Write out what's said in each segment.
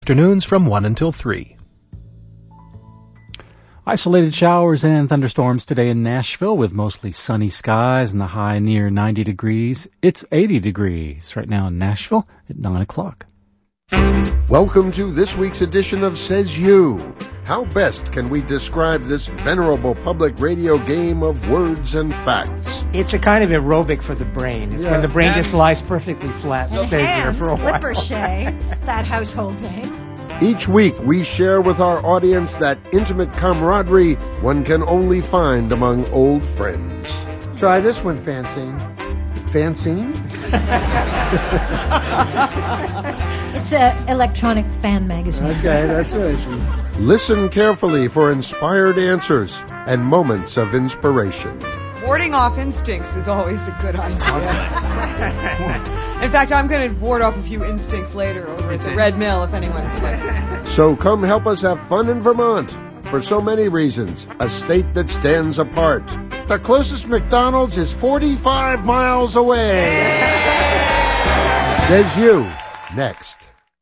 Afternoons from 1 until 3. Isolated showers and thunderstorms today in Nashville with mostly sunny skies and the high near 90 degrees. It's 80 degrees right now in Nashville at 9 o'clock. Welcome to this week's edition of Says You. How best can we describe this venerable public radio game of words and facts? It's a kind of aerobic for the brain. When the brain just lies perfectly flat and stays there for a while. Slipper that household name. Each week we share with our audience that intimate camaraderie one can only find among old friends. Try this one, Francine. Francine? It's an electronic fan magazine. Okay, that's right. Listen carefully for inspired answers and moments of inspiration. Warding off instincts is always a good idea. In fact, I'm going to ward off a few instincts later over at the Red Mill if anyone would like. So come help us have fun in Vermont. For so many reasons, a state that stands apart. The closest McDonald's is 45 miles away. Says You, next.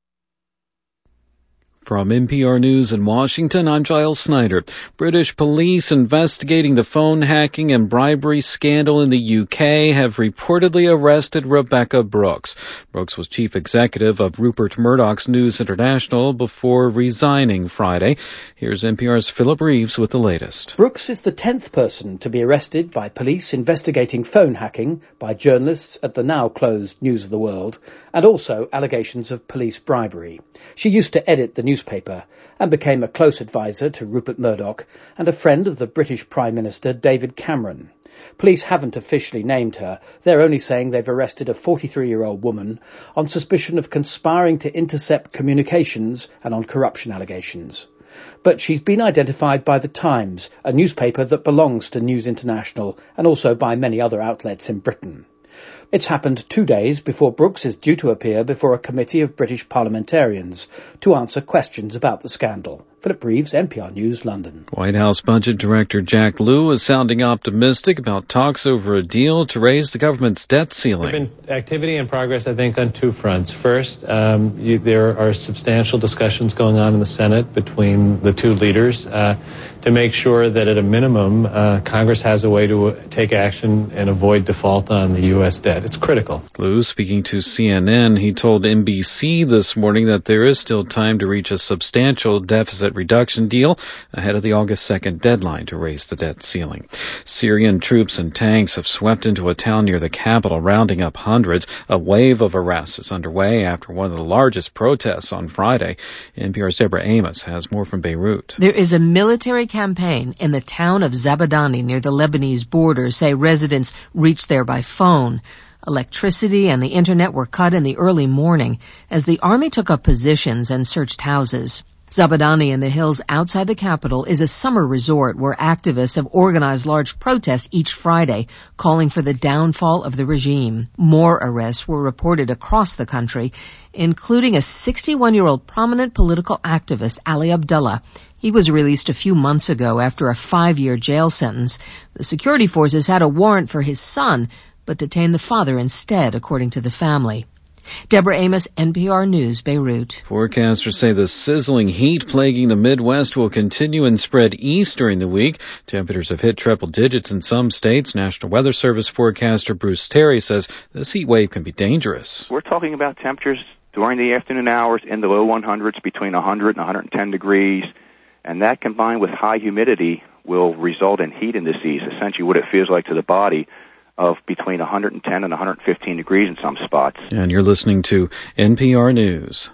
From NPR News in Washington, I'm Giles Snyder. British police investigating the phone hacking and bribery scandal in the UK have reportedly arrested Rebekah Brooks. Brooks was chief executive of Rupert Murdoch's News International before resigning Friday. Here's NPR's Philip Reeves with the latest. Brooks is the 10th person to be arrested by police investigating phone hacking by journalists at the now-closed News of the World, and also allegations of police bribery. She used to edit the newspaper and became a close advisor to Rupert Murdoch and a friend of the British Prime Minister David Cameron. Police haven't officially named her. They're only saying they've arrested a 43-year-old woman on suspicion of conspiring to intercept communications and on corruption allegations. But she's been identified by The Times, a newspaper that belongs to News International, and also by many other outlets in Britain. It's happened 2 days before Brooks is due to appear before a committee of British parliamentarians to answer questions about the scandal. Philip Reeves, NPR News, London. White House Budget Director Jack Lew is sounding optimistic about talks over a deal to raise the government's debt ceiling. There's been activity and progress, I think, on two fronts. First, there are substantial discussions going on in the Senate between the two leaders to make sure that at a minimum, Congress has a way to take action and avoid default on the U.S. debt. It's critical. Lew, speaking to CNN, he told NBC this morning that there is still time to reach a substantial deficit reduction deal ahead of the August 2nd deadline to raise the debt ceiling. Syrian troops and tanks have swept into a town near the capital, rounding up hundreds. A wave of arrests is underway after one of the largest protests on Friday. NPR's Deborah Amos has more from Beirut. There is a military campaign in the town of Zabadani near the Lebanese border, say residents reached there by phone. Electricity and the internet were cut in the early morning as the army took up positions and searched houses. Zabadani in the hills outside the capital is a summer resort where activists have organized large protests each Friday, calling for the downfall of the regime. More arrests were reported across the country, including a 61-year-old prominent political activist, Ali Abdullah. He was released a few months ago after a 5-year jail sentence. The security forces had a warrant for his son, but detained the father instead, according to the family. Deborah Amos, NPR News, Beirut. Forecasters say the sizzling heat plaguing the Midwest will continue and spread east during the week. Temperatures have hit triple digits in some states. National Weather Service forecaster Bruce Terry says this heat wave can be dangerous. We're talking about temperatures during the afternoon hours in the low 100s, between 100 and 110 degrees, and that combined with high humidity will result in heat indices, essentially what it feels like to the body, of between 110 and 115 degrees in some spots. And you're listening to NPR News.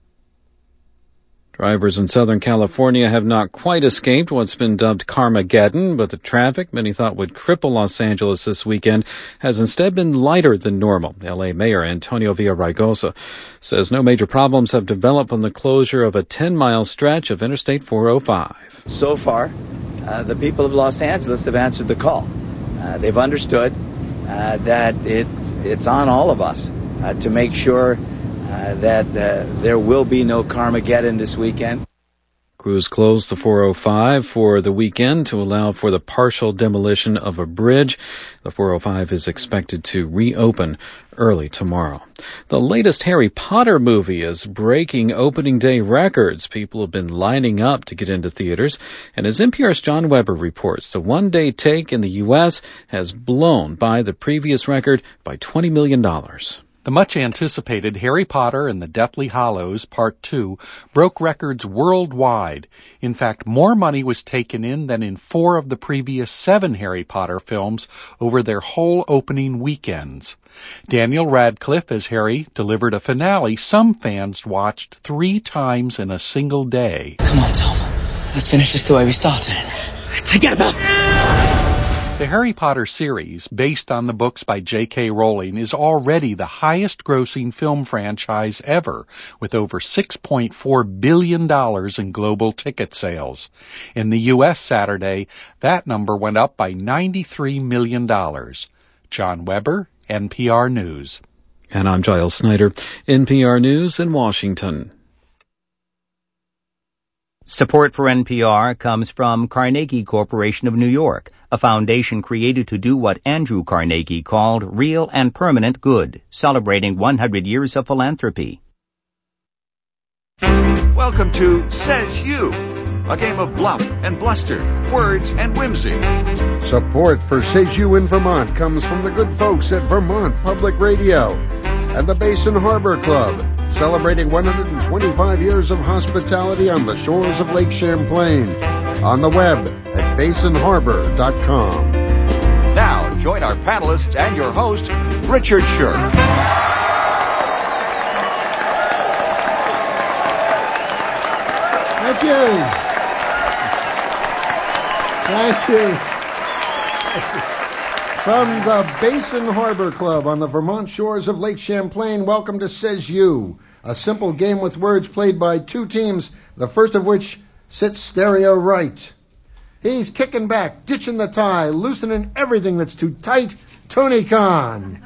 Drivers in Southern California have not quite escaped what's been dubbed Carmageddon, but the traffic many thought would cripple Los Angeles this weekend has instead been lighter than normal. L.A. Mayor Antonio Villaraigosa says no major problems have developed on the closure of a 10-mile stretch of Interstate 405. So far, the people of Los Angeles have answered the call. They've understood that it's on all of us to make sure that there will be no Carmageddon this weekend. Crews closed the 405 for the weekend to allow for the partial demolition of a bridge. The 405 is expected to reopen early tomorrow. The latest Harry Potter movie is breaking opening day records. People have been lining up to get into theaters. And as NPR's John Weber reports, the one-day take in the U.S. has blown by the previous record by $20 million. The much-anticipated Harry Potter and the Deathly Hallows Part 2 broke records worldwide. In fact, more money was taken in than in 4 of the previous 7 Harry Potter films over their whole opening weekends. Daniel Radcliffe as Harry delivered a finale some fans watched 3 times in a single day. Come on, Tom. Let's finish this the way we started. Together! The Harry Potter series, based on the books by J.K. Rowling, is already the highest-grossing film franchise ever, with over $6.4 billion in global ticket sales. In the U.S. Saturday, that number went up by $93 million. John Weber, NPR News. And I'm Giles Snyder, NPR News in Washington. Support for NPR comes from Carnegie Corporation of New York, a foundation created to do what Andrew Carnegie called real and permanent good, celebrating 100 years of philanthropy. Welcome to Says You, a game of bluff and bluster, words and whimsy. Support for Says You in Vermont comes from the good folks at Vermont Public Radio and the Basin Harbor Club, celebrating 125 years of hospitality on the shores of Lake Champlain. On the web at basinharbor.com. Now, join our panelists and your host, Richard Scher. Thank you. Thank you. From the Basin Harbor Club on the Vermont shores of Lake Champlain, welcome to Says You, a simple game with words played by 2 teams, the first of which sits stereo right. He's kicking back, ditching the tie, loosening everything that's too tight. Tony Khan.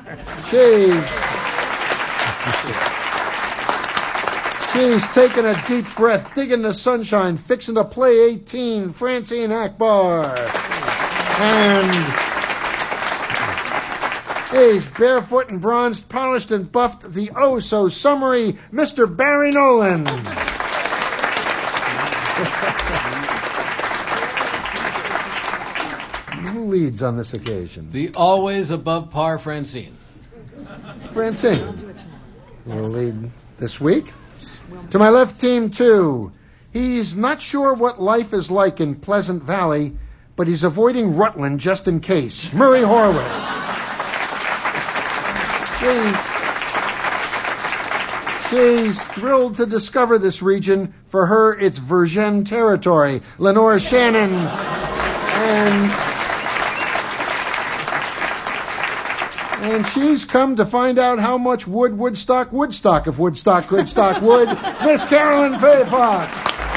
She's taking a deep breath, digging the sunshine, fixing to play 18, Francine Akbar. And he's barefoot and bronzed, polished and buffed, the oh-so-summery Mr. Barry Nolan. Who leads on this occasion? The always above par Francine. Francine will lead this week. To my left, team 2. He's not sure what life is like in Pleasant Valley, but he's avoiding Rutland just in case. Murray Horwitz. She's thrilled to discover this region. For her, it's Virgin territory. Lenore Shannon. And she's come to find out how much Woodstock if Woodstock could stock wood. Miss Carolyn Faye Fox.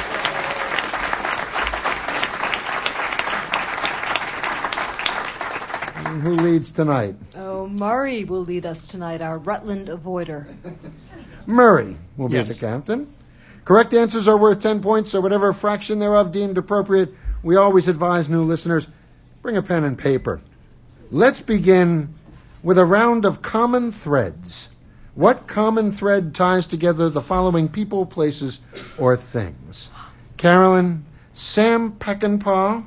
And who leads tonight? Oh, Murray will lead us tonight, our Rutland avoider. Murray will be the captain. Correct answers are worth 10 points, so whatever fraction thereof deemed appropriate, we always advise new listeners, bring a pen and paper. Let's begin with a round of common threads. What common thread ties together the following people, places, or things? Carolyn, Sam Peckinpah,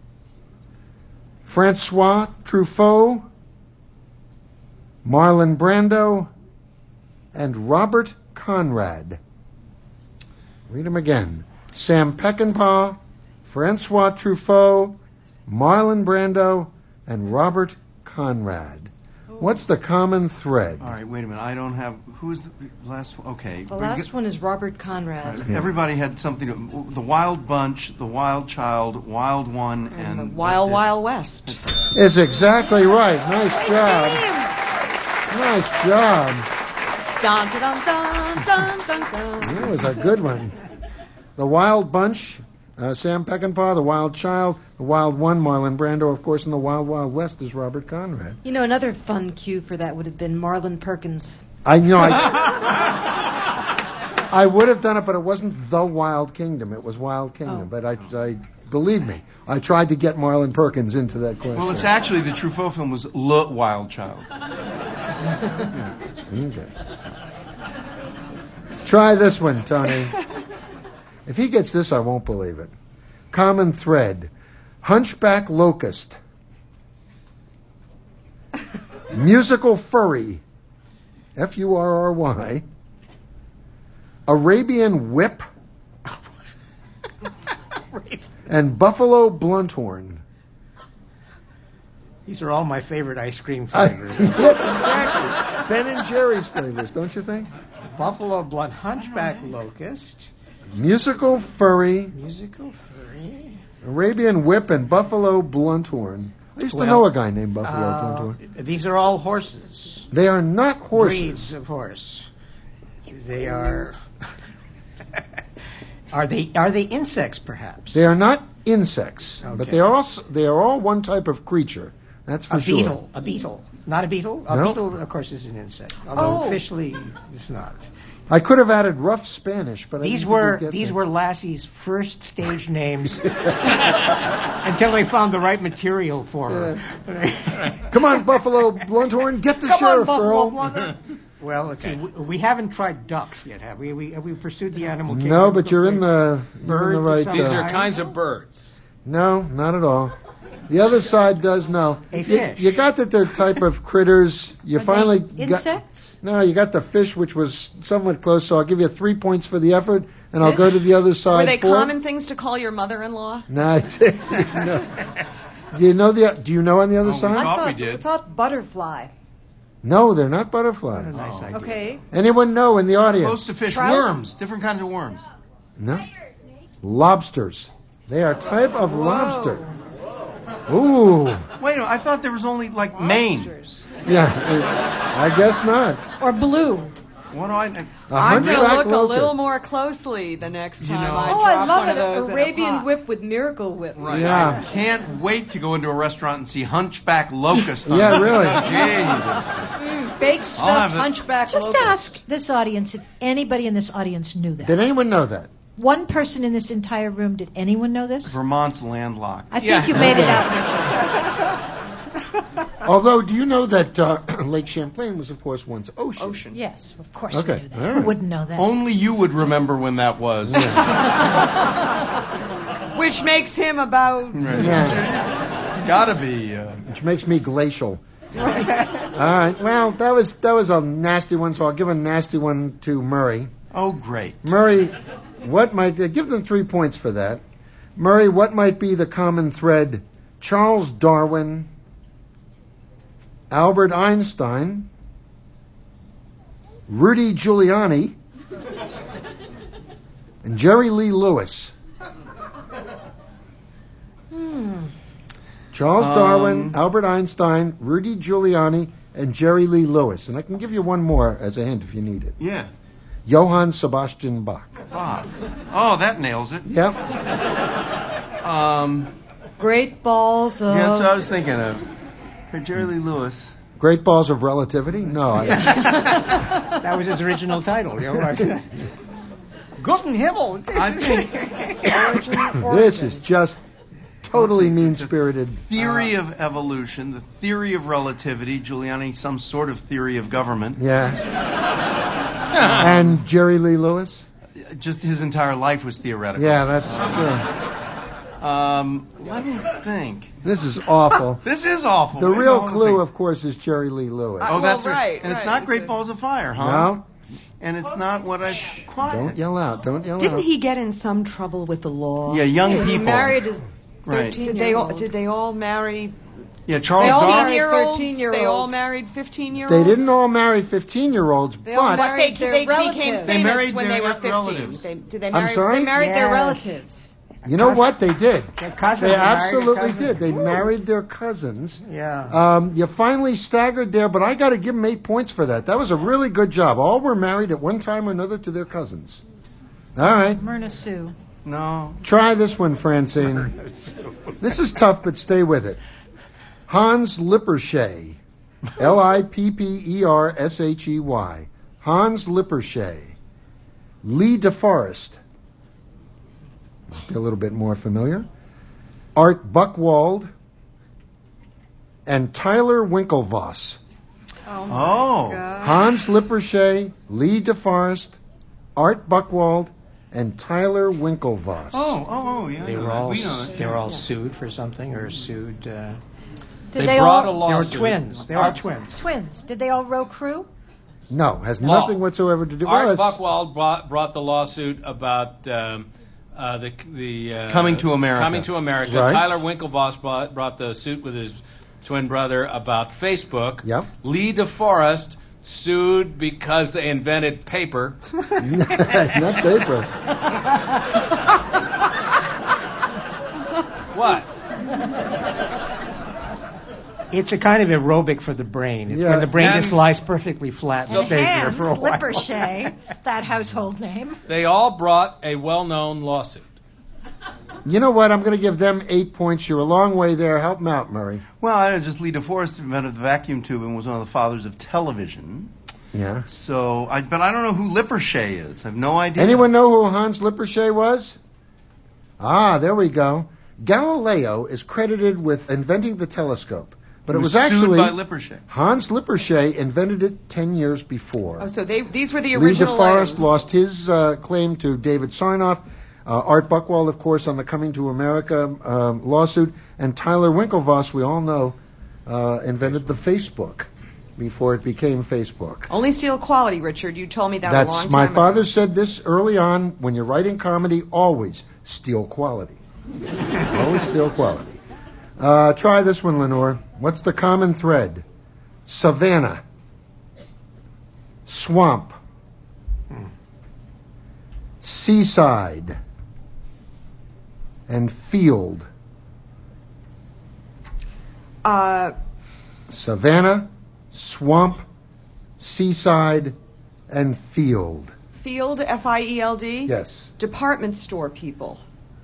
Francois Truffaut, Marlon Brando, and Robert Conrad. Read them again. Sam Peckinpah, Francois Truffaut, Marlon Brando, and Robert Conrad. What's the common thread? All right, wait a minute. I don't have... Who's the last one? Okay. The last one is Robert Conrad. Right. Everybody had something... The Wild Bunch, The Wild Child, Wild One, and... The Wild Wild West. Is exactly right. Nice job. Nice job. Dun, dun, dun, dun, dun, dun. That was a good one. The Wild Bunch, Sam Peckinpah, The Wild Child, The Wild One, Marlon Brando, of course, and The Wild Wild West is Robert Conrad. You know, another fun cue for that would have been Marlon Perkins. I would have done it, but it wasn't The Wild Kingdom. It was Wild Kingdom. But I believe me, I tried to get Marlon Perkins into that question. Well, it's actually the Truffaut film was Le Wild Child. Okay. Try this one, Tony. If he gets this, I won't believe it. Common thread. Hunchback locust. Musical furry. Furry. Arabian whip. And buffalo blunthorn. These are all my favorite ice cream flavors. Exactly. Ben and Jerry's flavors, don't you think? Buffalo blunt, hunchback locust. Musical furry. Arabian whip and buffalo blunthorn. I used to know a guy named Buffalo Blunthorn. These are all horses. They are not horses. Breeds of horse. They are. Are they insects, perhaps? They are not insects, Okay. but they are all one type of creature. That's for sure. A beetle. Not a beetle? A No. beetle, of course, is an insect. Although officially it's not. I could have added rough Spanish, but These I were didn't these get were Lassie's first stage names until they found the right material for her. Come on, Buffalo Blunthorn, get the sheriff, girl. Well, let's see. We haven't tried ducks yet, have we? Have we pursued the animal kingdom? No, but you're in the Birds right. of some These are kind? kinds of birds. No, not at all. The other side does know. A fish. You got that they're type of critters. You finally insects? No, you got the fish, which was somewhat close. So I'll give you 3 points for the effort, and I'll go to the other side. Were they 4. common things to call your mother-in-law? No, it's, no. Do you know on the other side? I thought butterfly. No, they're not butterflies. Nice idea. Okay. Anyone know in the audience? Close to fish. Trout? Worms. Different kinds of worms. No. Lobsters. They are a type of lobster. Ooh. Wait a minute. I thought there was only like Maine. Yeah, I guess not. Or blue. What do I? I'm going hunchback to look a locust. little more closely the next time I Oh, drop I love one it. of those in a Arabian pot. whip with miracle whip. Right. Yeah. I can't wait to go into a restaurant and see hunchback locust. Yeah, really. Baked have stuffed it. hunchback Just locust. ask this audience if anybody in this audience knew that. Did anyone know that? One person in this entire room, did anyone know this? Vermont's landlocked. I think you made it out. Although, do you know that Lake Champlain was, of course, once ocean? Yes, of course Okay, we knew that. all Who right. wouldn't know that? Only you would remember when that was. Which makes him about... Yeah. Gotta be. Which makes me glacial. All right. Well, that was a nasty one, so I'll give a nasty one to Murray. Oh, great. Murray, what might give them 3 points for that? Murray, what might be the common thread? Charles Darwin, Albert Einstein, Rudy Giuliani, and Jerry Lee Lewis. Charles Darwin, Albert Einstein, Rudy Giuliani, and Jerry Lee Lewis. And I can give you one more as a hint if you need it. Yeah. Johann Sebastian Bach. Bob. Oh, that nails it. Yep. Great balls of... Yeah, that's what I was thinking of. For Jerry Lee Lewis. Great Balls of Relativity? No. That was his original title. Guten Himmel. I think This is just totally mean-spirited. theory of evolution, the theory of relativity, Giuliani, some sort of theory of government. Yeah. And Jerry Lee Lewis? Just his entire life was theoretical. Yeah, that's true. Let me think. This is awful. This is awful. The Wait, real hold on a clue, second. of course, is Jerry Lee Lewis. Oh, that's well, right, And it's right. not Great Balls of Fire, huh? No? And it's not what I... Quiet. Don't yell out. Don't yell Didn't out. he get in some trouble with the law? Yeah, young He people. married his Right. 13-year-old. Did they all marry Yeah, Charles They all Darwin. married 13-year-olds? 13-year-olds. They all married 15-years? They didn't all marry 15-year-olds, They all but... married their they relatives. became They famous married when their they were 15. relatives. Did they I'm marry? sorry? They married their Yes. relatives. You know what? They did. Their cousins. They married their absolutely cousins. did. They married their cousins. Yeah. You finally staggered there, but I got to give them 8 points for that. That was a really good job. All were married at one time or another to their cousins. All right. Myrna Sue. No. Try this one, Francine. This is tough, but stay with it. Hans Lippershey. Lippershey. Hans Lippershey. Lee DeForest. Must be a little bit more familiar. Art Buchwald. And Tyler Winklevoss. Oh, my God. Hans Lippershey, Lee DeForest, Art Buchwald, and Tyler Winklevoss. Yeah. They were all sued for something, or sued. They brought a lawsuit. They were twins. They were twins. Twins. Did they all row crew? No, has nothing whatsoever to do with Art us. Buchwald brought the lawsuit about the Coming to America. Coming to America. Right. Tyler Winklevoss brought the suit with his twin brother about Facebook. Yep. Lee DeForest sued because they invented paper. Not paper. What? It's a kind of aerobic for the brain. It's when the brain just lies perfectly flat and stays there for a while. Lippershey, that household name. They all brought a well-known lawsuit. You know what? I'm going to give them 8 points. You're a long way there. Help them out, Murray. Well, I know just Lee DeForest invented the vacuum tube and was one of the fathers of television. Yeah. So, but I don't know who Lippershey is. I have no idea. Anyone know who Hans Lippershey was? There we go. Galileo is credited with inventing the telescope, but it was actually sued by Lippershey. Hans Lippershey invented it 10 years before. Oh, so these were the Lee original DeForest items. lost his claim to David Sarnoff. Art Buchwald, of course, on the Coming to America lawsuit. And Tyler Winklevoss, we all know, invented the Facebook before it became Facebook. Only steal quality, Richard. You told me that a long time My ago. father said this early on. When you're writing comedy, always steal quality. Always steal quality. Try this one, Lenore. What's the common thread? Savannah. Swamp. Seaside. And field. Savannah, swamp, seaside, and field. Field, F-I-E-L-D? Yes. Department store people.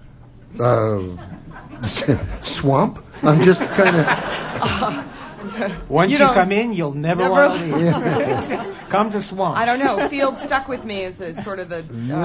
Swamp? I'm just kind of... Once you come in, you'll never want to leave. Come to swamp. I don't know. Field stuck with me as a sort of the...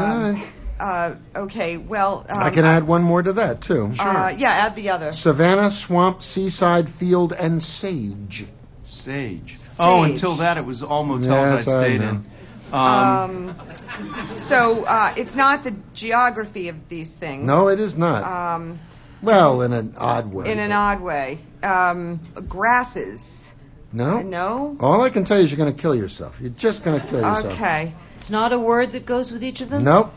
okay, well... I can add one more to that, too. Add the other. Savannah, swamp, seaside, field, and sage. Sage. Oh, until that it was all motels Yes, I stayed I in. So it's not the geography of these things. No, it is not. Well, in an odd way. In an odd way. Grasses. No? No? All I can tell you is you're going to kill yourself. You're just going to kill yourself. Okay. It's not a word that goes with each of them? Nope.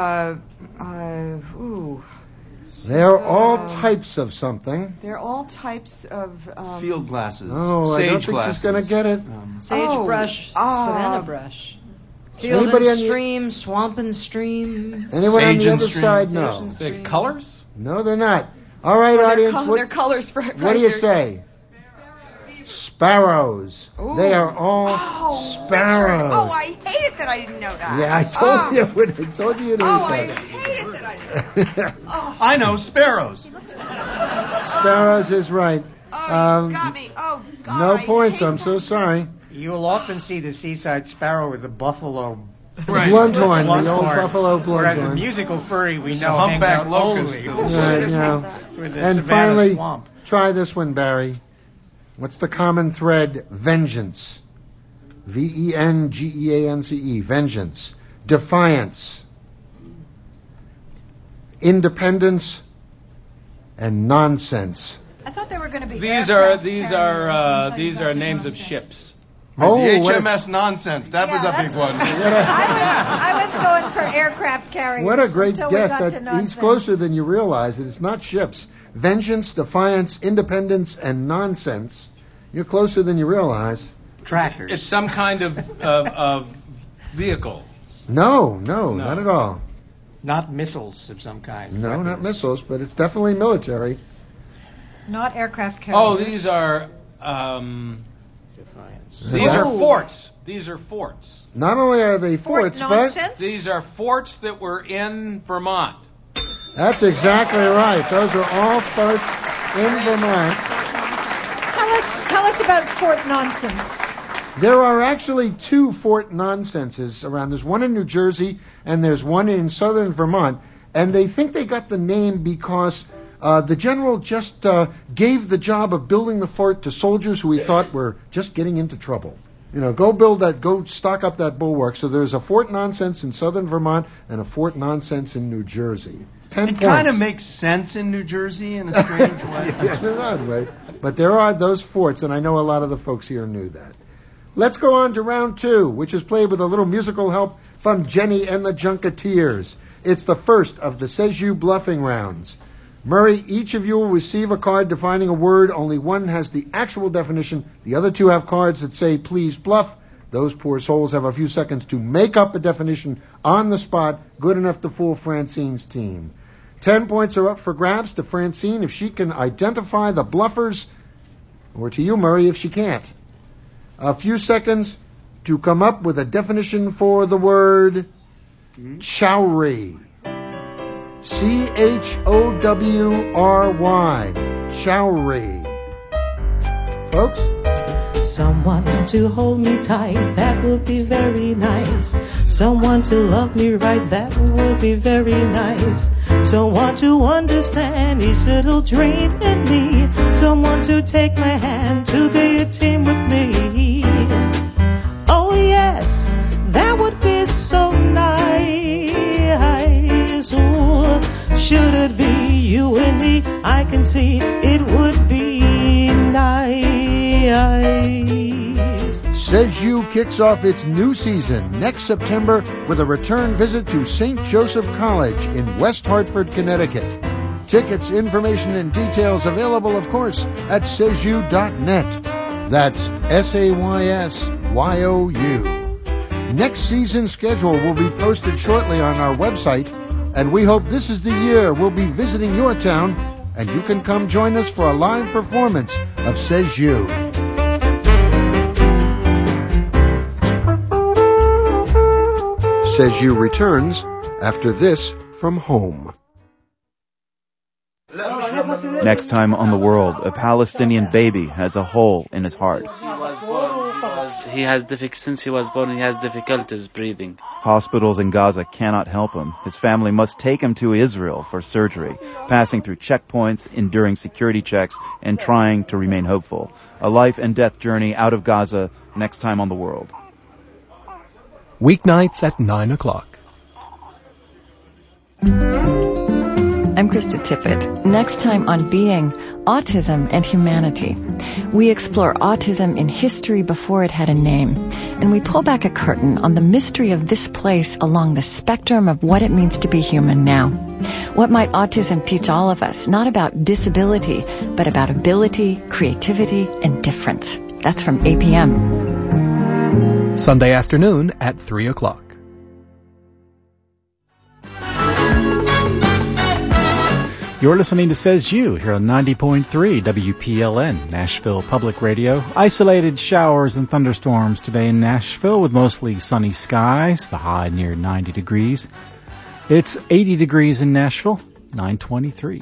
Ooh. They're all types of something. They're all types of... Field glasses. Oh, Sage I don't think glasses. she's going to get it. Sagebrush, savannah brush. Field Anybody and on stream, swamp and stream. Anyone on Sage the and other stream. side? Sage No. and The stream. colors? No, they're not. All right, audience. They're colors for... What do you say? Sparrows. Ooh. They are all sparrows. Oh, I hate it that I didn't know that. Yeah, I told you. I told you you'd hate I that. hate it that I didn't know. I know, sparrows. Sparrows is right. You got me. Oh, God. No I points. hate I'm so sorry. You'll often see the seaside sparrow with the buffalo Blunthorn, the old Blunthorn. buffalo Whereas the blunthorn. musical furry we know Humpback hangs out locust. only Right, yeah. with the And Savannah finally, swamp. try this one, Barry. What's the common thread? Vengeance. V-E-N-G-E-A-N-C-E. Vengeance. Defiance. Independence. And nonsense. I thought they were going to be These aircraft are carriers and names of nonsense. ships. Oh, the what a- HMS nonsense. That was a big one. I was going for aircraft carriers. What a great until we guess. got to He's nonsense. closer than you realize. It's not ships. Vengeance, defiance, independence, and nonsense. You're closer than you realize. Tractors. It's some kind of vehicle. No, not at all. Not missiles of some kind. No, Weapons. not missiles, but it's definitely military. Not aircraft carriers. Oh, these are forts. These are forts. Not only are they forts, but nonsense? These are forts that were in Vermont. that's exactly right. Those are all forts in Vermont. Tell us about Fort Nonsense. There are actually 2 Fort Nonsenses around. There's one in New Jersey and there's one in southern Vermont. And they think they got the name because the general just gave the job of building the fort to soldiers who he thought were just getting into trouble. You know, go stock up that bulwark. So there's a Fort Nonsense in southern Vermont and a Fort Nonsense in New Jersey. 10 points. It kind of makes sense in New Jersey in a strange way. Yeah, in an odd way. But there are those forts, and I know a lot of the folks here knew that. Let's go on to round 2, which is played with a little musical help from Jenny and the Junketeers. It's the first of the Says You bluffing rounds. Murray, each of you will receive a card defining a word. Only one has the actual definition. The other 2 have cards that say, please bluff. Those poor souls have a few seconds to make up a definition on the spot, good enough to fool Francine's team. 10 points are up for grabs to Francine if she can identify the bluffers, or to you, Murray, if she can't. A few seconds to come up with a definition for the word chowry. C-H-O-W-R-Y. Chowry. Folks? Someone to hold me tight, that would be very nice. Someone to love me right, that would be very nice. Someone to understand each little dream in me. Someone to take my hand, to be a team with me. Oh yes, that would be so nice. Ooh, should it be you and me? I can see it would be nice. Says You kicks off its new season next September with a return visit to St. Joseph College in West Hartford, Connecticut. Tickets, information, and details available, of course, at saysyou.net. That's SAYSYOU. Next season's schedule will be posted shortly on our website, and we hope this is the year we'll be visiting your town, and you can come join us for a live performance of Says You. Says You returns after this from home. Next time on The World, a Palestinian baby has a hole in his heart. Since he was born, he has difficulties breathing. Hospitals in Gaza cannot help him. His family must take him to Israel for surgery, passing through checkpoints, enduring security checks, and trying to remain hopeful. A life and death journey out of Gaza, next time on The World. Weeknights at 9 o'clock. I'm Krista Tippett. Next time on Being, Autism and Humanity. We explore autism in history before it had a name, and we pull back a curtain on the mystery of this place along the spectrum of what it means to be human now. What might autism teach all of us, not about disability, but about ability, creativity, and difference? That's from APM. Sunday afternoon at 3 o'clock. You're listening to Says You here on 90.3 WPLN, Nashville Public Radio. Isolated showers and thunderstorms today in Nashville with mostly sunny skies, the high near 90 degrees. It's 80 degrees in Nashville, 9:23.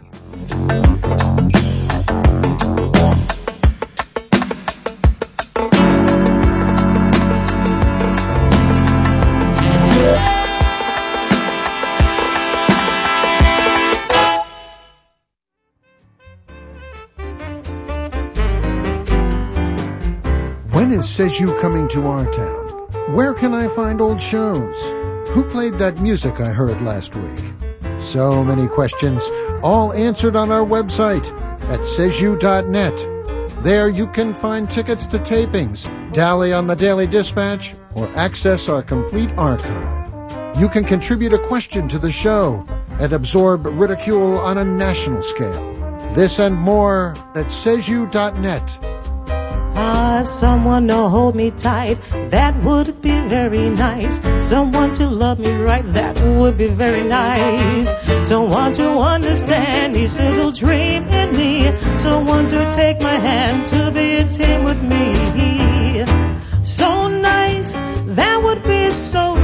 When is Says You coming to our town? Where can I find old shows? Who played that music I heard last week? So many questions, all answered on our website at saysyou.net. There you can find tickets to tapings, dally on the Daily Dispatch, or access our complete archive. You can contribute a question to the show and absorb ridicule on a national scale. This and more at saysyou.net. Someone to hold me tight, that would be very nice. Someone to love me right, that would be very nice. Someone to understand each little dream in me. Someone to take my hand, to be a team with me. So nice, that would be so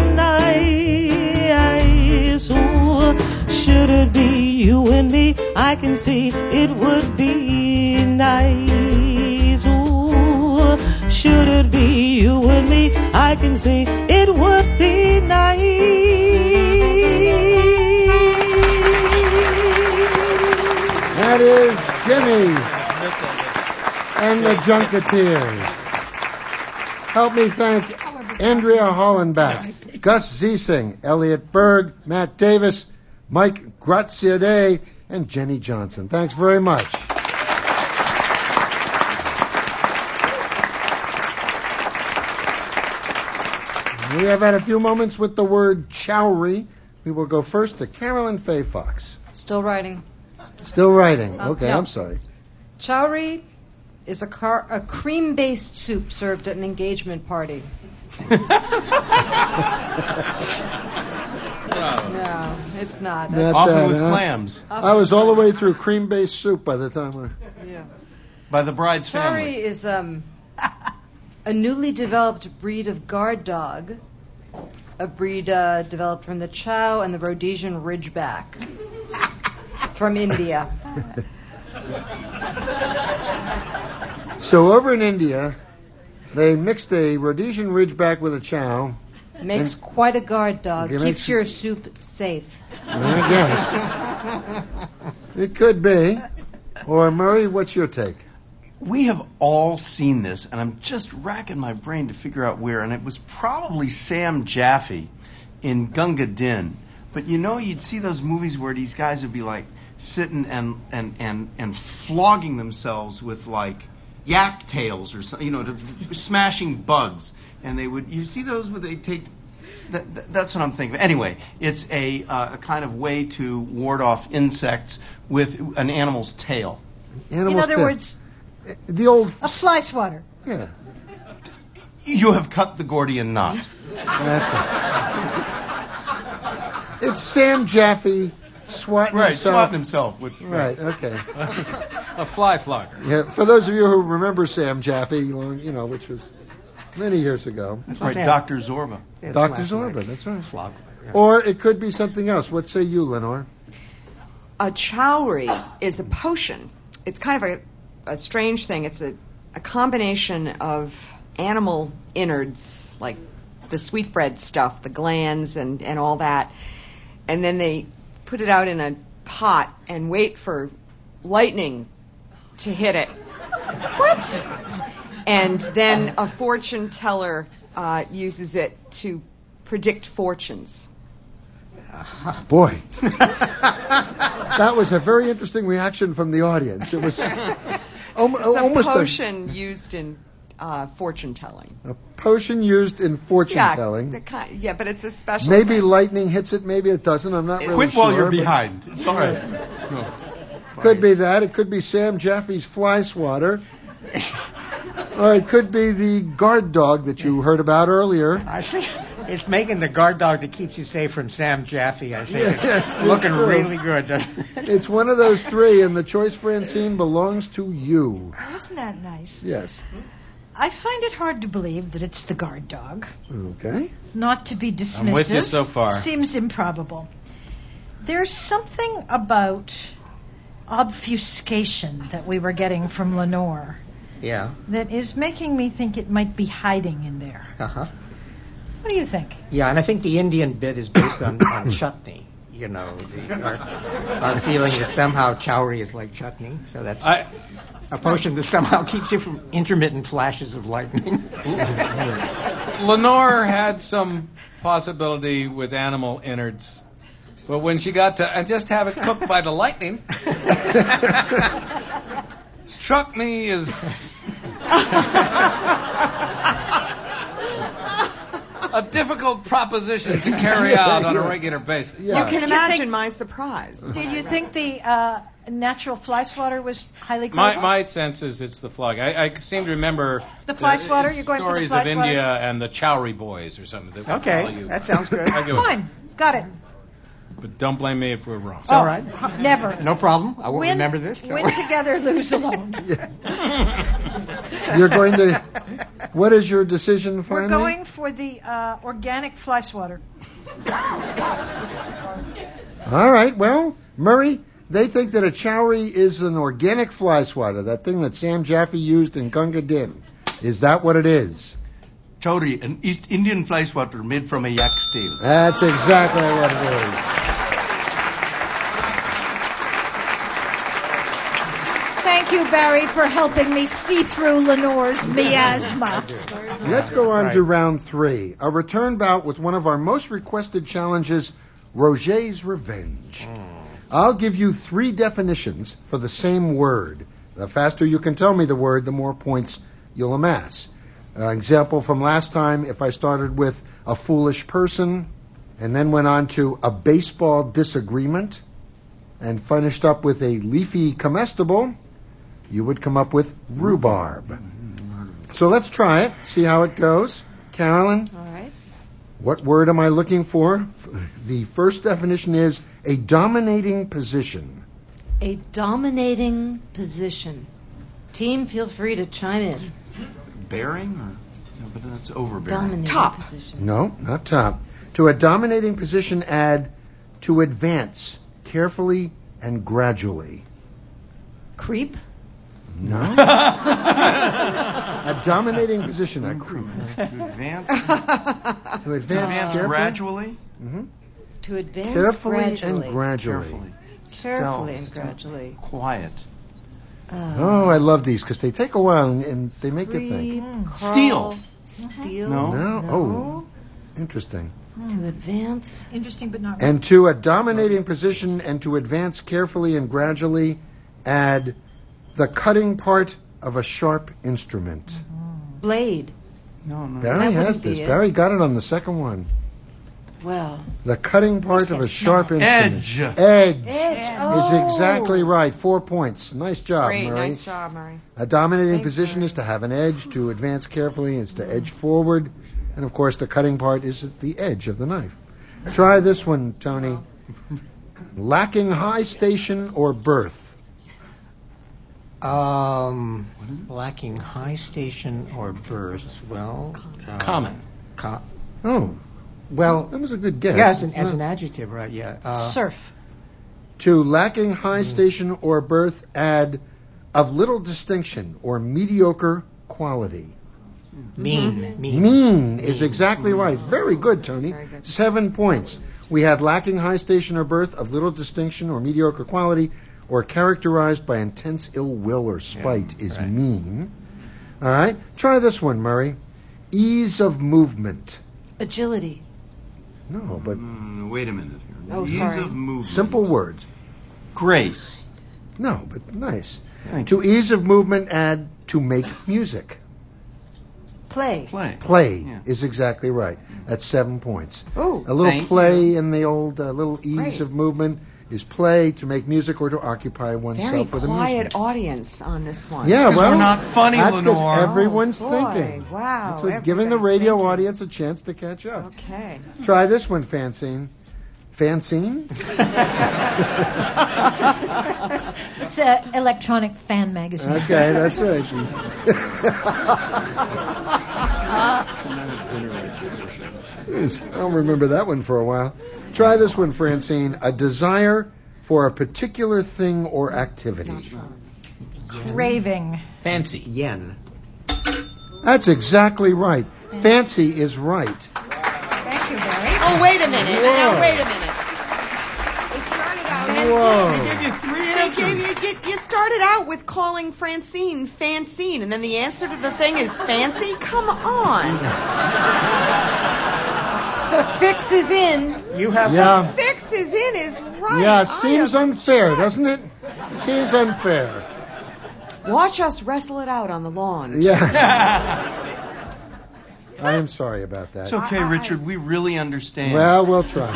nice. Ooh, should it be you and me? I can see it would be nice. Ooh, should it be you and me? I can see it would be nice. That is Jimmy and the Junketeers. Help me thank Andrea Hollenbach, Gus Ziesing, Elliot Berg, Matt Davis, Mike Graziadei, and Jenny Johnson. Thanks very much. We have had a few moments with the word chowry. We will go first to Carolyn Faye Fox. Still writing. Still writing. Okay, no. I'm sorry. Chowry is a cream-based soup served at an engagement party. No, it's not. Often with clams. I was all the way through cream-based soup by the time Yeah. By the bride's family. Chowry is a newly developed breed of guard dog, a breed developed from the Chow and the Rhodesian Ridgeback from India. So over in India, they mixed a Rhodesian Ridgeback with a Chow. Makes quite a guard dog. Okay, Keeps your soup safe. I guess. It could be. Or Murray, what's your take? We have all seen this, and I'm just racking my brain to figure out where, and it was probably Sam Jaffe in Gunga Din. But you know, you'd see those movies where these guys would be like sitting and flogging themselves with like yak tails or something, you know, smashing bugs. And they would, you see those where they take, that's what I'm thinking of. Anyway, it's a kind of way to ward off insects with an animal's tail. In other words, the old a fly swatter. Yeah. You have cut the Gordian knot. That's it. It's Sam Jaffe swatting himself with right. Okay. A fly flogger. Yeah. For those of you who remember Sam Jaffe, which was many years ago. That's right. Dr. Zorba. Dr. Zorba. That's right. Or it could be something else. What say you, Lenore? A chowry is a potion. It's kind of a strange thing. It's a combination of animal innards, like the sweetbread stuff, the glands and all that. And then they put it out in a pot and wait for lightning to hit it. What? And then a fortune teller uses it to predict fortunes. Boy, that was a very interesting reaction from the audience. It was almost a potion used in fortune telling. A potion used in fortune telling. Yeah, but it's a special. Maybe thing. Lightning hits it. Maybe it doesn't. I'm not really Quit sure. While you're behind. It's all right. No. Could be that. It could be Sam Jaffe's fly swatter. Or it could be the guard dog that you heard about earlier. I think it's making the guard dog that keeps you safe from Sam Jaffe. I think it's looking true. really good, doesn't it? It's one of those three, and the choice, Francine, belongs to you. Isn't that nice? Yes. I find it hard to believe that it's the guard dog. Okay. Not to be dismissive. I'm with you so far. Seems improbable. There's something about obfuscation that we were getting from Lenore. Yeah. That is making me think it might be hiding in there. Uh-huh. What do you think? Yeah, and I think the Indian bit is based on chutney. You know, our feeling that somehow chowry is like chutney. So that's a potion that somehow keeps you from intermittent flashes of lightning. Lenore had some possibility with animal innards. But when she got to just have it cooked by the lightning, struck me as a difficult proposition to carry out on a regular basis. Yeah. You can imagine my surprise. Did you think the natural fly swatter was highly credible? My sense is it's the flog. I seem to remember the fly swatter. You're going for the fly stories of swatter? India and the Chowry boys or something. That okay, that sounds good. Fine, got it. But don't blame me if we're wrong. It's all right. Never. No problem. I won't remember this. Win together, lose alone. You're going to... What is your decision, finally? We're going for the organic fly swatter. All right. Well, Murray, they think that a chowry is an organic fly swatter, that thing that Sam Jaffe used in Gunga Din. Is that what it is? Chauri, an East Indian fly swatter made from a yak's tail. That's exactly what it is. Thank you, Barry, for helping me see through Lenore's miasma. Let's go on to round 3. A return bout with one of our most requested challenges, Roget's Revenge. I'll give you 3 definitions for the same word. The faster you can tell me the word, the more points you'll amass. Example from last time, if I started with a foolish person and then went on to a baseball disagreement and finished up with a leafy comestible, you would come up with rhubarb. So let's try it, see how it goes. Carolyn? All right. What word am I looking for? The first definition is a dominating position. A dominating position. Team, feel free to chime in. Bearing? No, but that's overbearing. Dominating Top. position. No, not top. To a dominating position, add to advance carefully and gradually. Creep? No. A dominating position, a creep. To advance? To advance carefully. Gradually? Mm-hmm. To advance Carefully gradually. and gradually. Carefully and Stealth. gradually. Quiet. Oh, I love these because they take a while and they make you think. Steal. Steal? No. No? Oh, interesting. To advance. Interesting, but not. And to a dominating position and to advance carefully and gradually, add the cutting part of a sharp instrument. Blade. No. Barry That has wouldn't be this. it. Barry got it on the second one. Well. The cutting part of a sharp instrument. Edge. Edge. Edge. Is exactly right. 4 points. Nice job, Great, Murray. nice job, Murray. A dominating Thanks, position Murray. is to have an edge. To advance carefully is to edge forward. And, of course, the cutting part is at the edge of the knife. Try this one, Tony. Lacking high station or birth. Lacking high station or birth. Well, Common. Oh, well, that was a good guess. Yeah, It's as an not- adjective, right? Yeah. Surf. To lacking high station or birth, add of little distinction or mediocre quality. Mean. Mean is exactly right. Very good, Tony. 7 points. We had lacking high station or birth, of little distinction or mediocre quality, or characterized by intense ill will or spite is right. mean. All right. Try this one, Murray. Ease of movement. Agility. No, but Wait a minute here. Oh, Ease sorry. of movement. simple words. Grace. No, but nice. Thank To ease of movement, add to make music. Play. Play Yeah. is exactly right. That's 7 points. Ooh, A little thank play in the old little ease Great. of movement is play to make music or to occupy very oneself with quiet amusement. audience on this one. Yeah, 'cause well, we're not funny, that's because Lenore. everyone's Oh, boy. thinking. Wow, That's what giving the everybody's radio thinking. audience a chance to catch up. Okay. Try this one, Francine. Francine? It's an electronic fan magazine. Okay, that's right. I'll remember that one for a while. Try this one, Francine. A desire for a particular thing or activity. Craving. Fancy. Yen. That's exactly right. Fancy is right. Thank you, Barry. Oh, wait a minute. Whoa. Now, wait a minute. It started out. Whoa. They gave you 3 They answers. gave you started out with calling Francine Fancine, and then the answer to the thing is fancy? Come on. The fix is in. You have Yeah. Fix is in is right. Yeah, I it seems am unfair, shocked. doesn't it? Seems unfair. Watch us wrestle it out on the lawn. Yeah. I am sorry about that. It's okay, Richard. We really understand. Well, we'll try.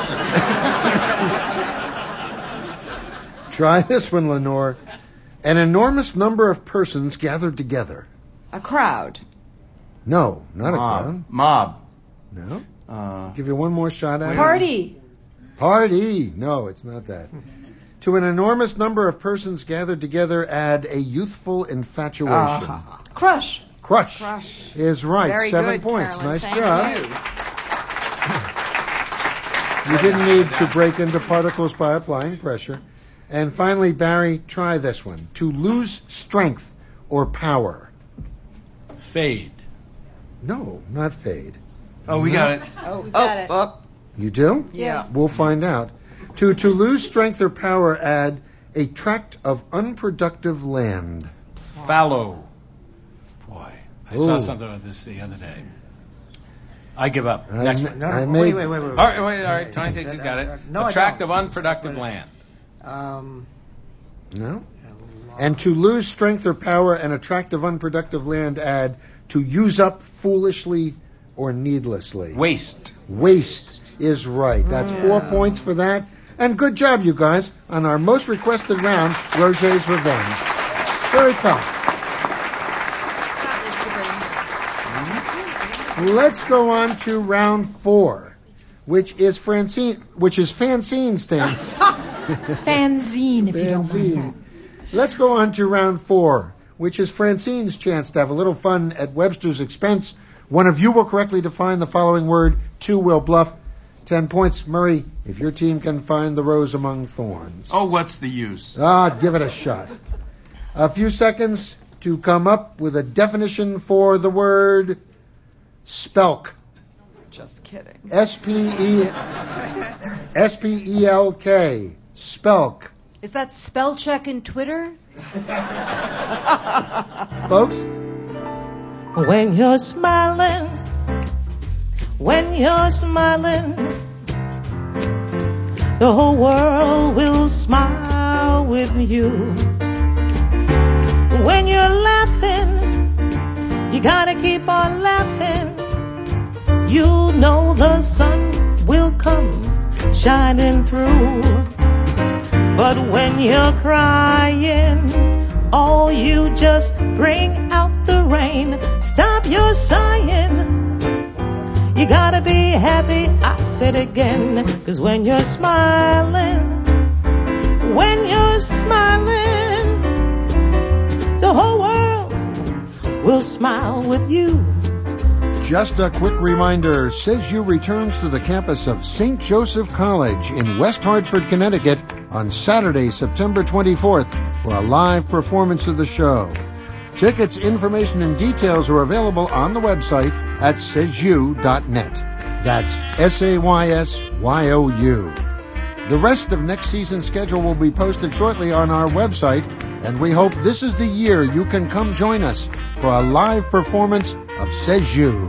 Try this one, Lenore. An enormous number of persons gathered together. A crowd. No, not a crowd. Mob. No. Give you one more shot at it. Party. Party. No, it's not that. To an enormous number of persons gathered together, add a youthful infatuation. Crush. Crush. Crush. Is right. Very 7 good, points. Carolyn. Nice Thank job. You. You didn't need to break into particles by applying pressure. And finally, Barry, try this one. To lose strength or power. Fade. No, not fade. Oh, we got it. We got it. You do? Yeah. We'll find out. To lose strength or power, add a tract of unproductive land. Fallow. Boy, I Ooh. saw something about this the other day. I give up. Next one. Wait. All right. Tony thinks he's got it. No, a tract of unproductive land. No? And to lose strength or power and a tract of unproductive land, add to use up foolishly or needlessly. Waste. Waste is right. That's 4 points for that. And good job, you guys, on our most requested round, Roger's Revenge. Very tough. Let's go on to round 4, which is Fanzine's thing. Fanzine, if you don't mind. Let's go on to round 4, which is Francine's chance to have a little fun at Webster's expense. One of you will correctly define the following word. 2 will bluff. 10 points. Murray, if your team can find the rose among thorns. Oh, what's the use? Give it a shot. A few seconds to come up with a definition for the word spelk. Just kidding. S-P-E-L-K. Spelk. Is that spell check in Twitter? Folks? When you're smiling, the whole world will smile with you. When you're laughing, you gotta keep on laughing. You know the sun will come shining through. But when you're crying, oh, you just bring out the rain. Stop your sighing. You gotta be happy, I said again. 'Cause when you're smiling, the whole world will smile with you. Just a quick reminder, Says You returns to the campus of St. Joseph College in West Hartford, Connecticut on Saturday, September 24th for a live performance of the show. Tickets, information, and details are available on the website at saysyou.net. That's SAYSYOU. The rest of next season's schedule will be posted shortly on our website, and we hope this is the year you can come join us for a live performance of Says You.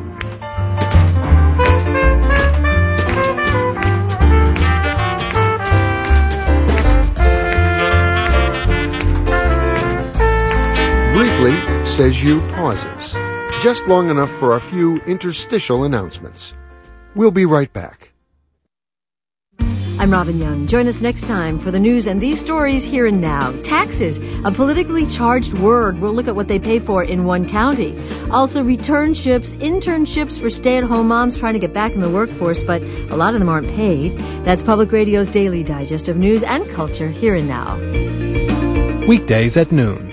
Briefly, Says You pauses, just long enough for a few interstitial announcements. We'll be right back. I'm Robin Young. Join us next time for the news and these stories here and now. Taxes, a politically charged word. We'll look at what they pay for in one county. Also, returnships, internships for stay-at-home moms trying to get back in the workforce, but a lot of them aren't paid. That's Public Radio's daily digest of news and culture here and now. Weekdays at noon.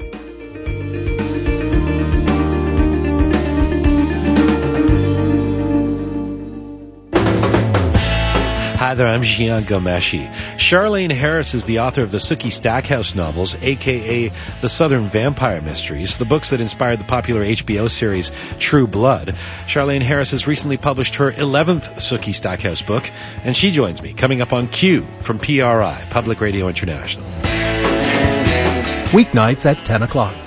Hi there, I'm Jian Ghomeshi. Charlaine Harris is the author of the Sookie Stackhouse novels, a.k.a. The Southern Vampire Mysteries, the books that inspired the popular HBO series True Blood. Charlaine Harris has recently published her 11th Sookie Stackhouse book, and she joins me coming up on Q from PRI, Public Radio International. Weeknights at 10 o'clock.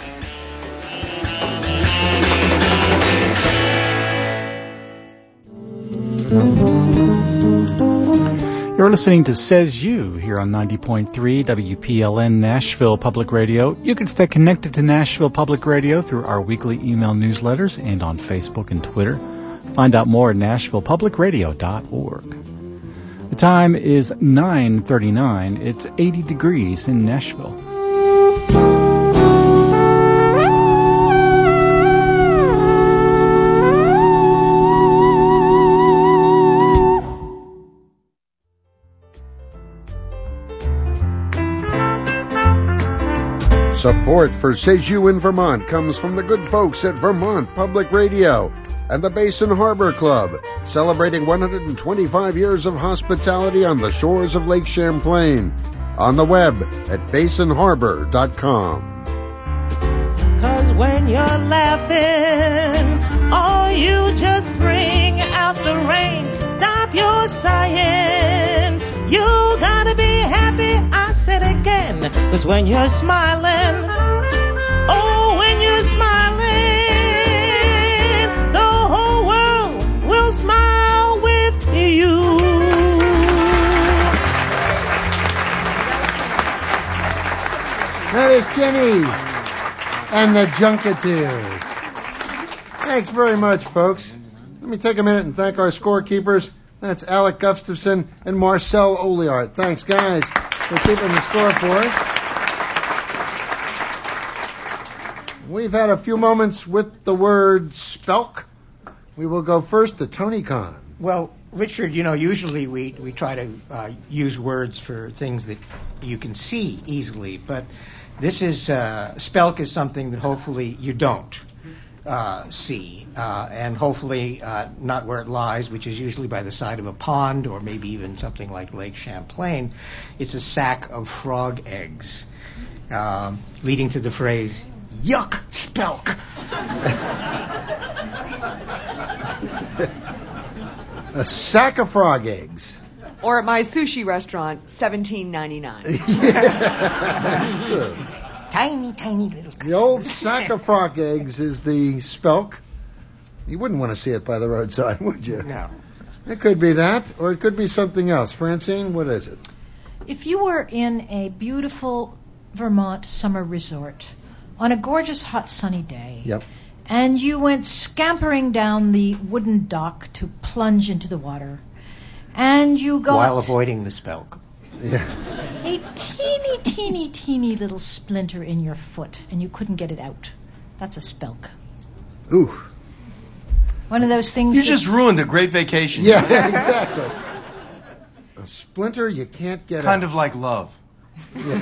You're listening to Says You here on 90.3 WPLN Nashville Public Radio. You can stay connected to Nashville Public Radio through our weekly email newsletters and on Facebook and Twitter. Find out more at nashvillepublicradio.org. The time is 9:39. It's 80 degrees in Nashville. Support for Says You in Vermont comes from the good folks at Vermont Public Radio and the Basin Harbor Club, celebrating 125 years of hospitality on the shores of Lake Champlain. On the web at basinharbor.com. 'Cause when when you're laughing. Oh, you just bring out the rain. Stop your sighing. You gotta be happy, I said again. 'Cause when you're smiling, oh, when you're smiling, the whole world will smile with you. That is Jenny and the Junketeers. Thanks very much, folks. Let me take a minute and thank our scorekeepers. That's Alec Gustafson and Marcel Oliart. Thanks, guys, for keeping the score for us. We've had a few moments with the word spelk. We will go first to Tony Khan. Well, Richard, usually we try to use words for things that you can see easily, but this is spelk is something that hopefully you don't see, and hopefully not where it lies, which is usually by the side of a pond or maybe even something like Lake Champlain. It's a sack of frog eggs, leading to the phrase, yuck, spelk. A sack of frog eggs. Or at my sushi restaurant, $17.99. Tiny, tiny little. The old sack of frog eggs is the spelk. You wouldn't want to see it by the roadside, would you? No. It could be that, or it could be something else. Francine, what is it? If you were in a beautiful Vermont summer resort on a gorgeous hot sunny day, yep, and you went scampering down the wooden dock to plunge into the water, and you got... While avoiding the spelk. Yeah. A teeny, teeny, teeny little splinter in your foot, and you couldn't get it out. That's a spelk. Ooh. One of those things... You just ruined a great vacation. Yeah, exactly. A splinter you can't get out. Kind of like love. Yeah.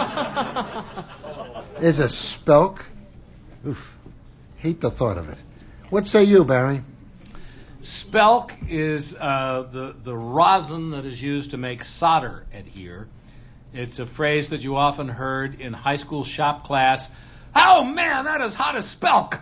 Is a spelk. Oof. Hate the thought of it. What say you, Barry? Spelk is the rosin that is used to make solder adhere. It's a phrase that you often heard in high school shop class. Oh, man, that is hot as spelk.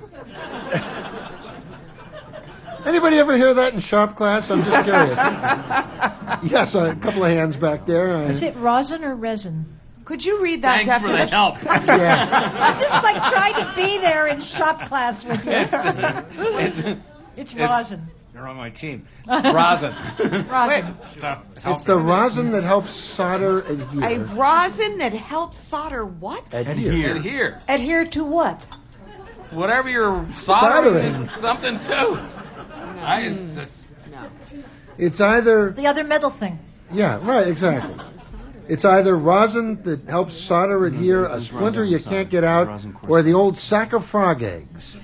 Anybody ever hear that in shop class? I'm just curious. Yes, a couple of hands back there. Is it rosin or resin? Could you read that Thanks definition? for the help. Yeah. I'm just trying to be there in shop class with you. It's rosin. You're on my team. Rosin. Rosin. It's the rosin that helps solder adhere. A rosin that helps solder what? Adhere. Adhere to what? Whatever you're soldering something to. It's either... The other metal thing. Yeah, right, exactly. It's either rosin that helps solder adhere, a splinter you can't get out, or the old sack of frog eggs.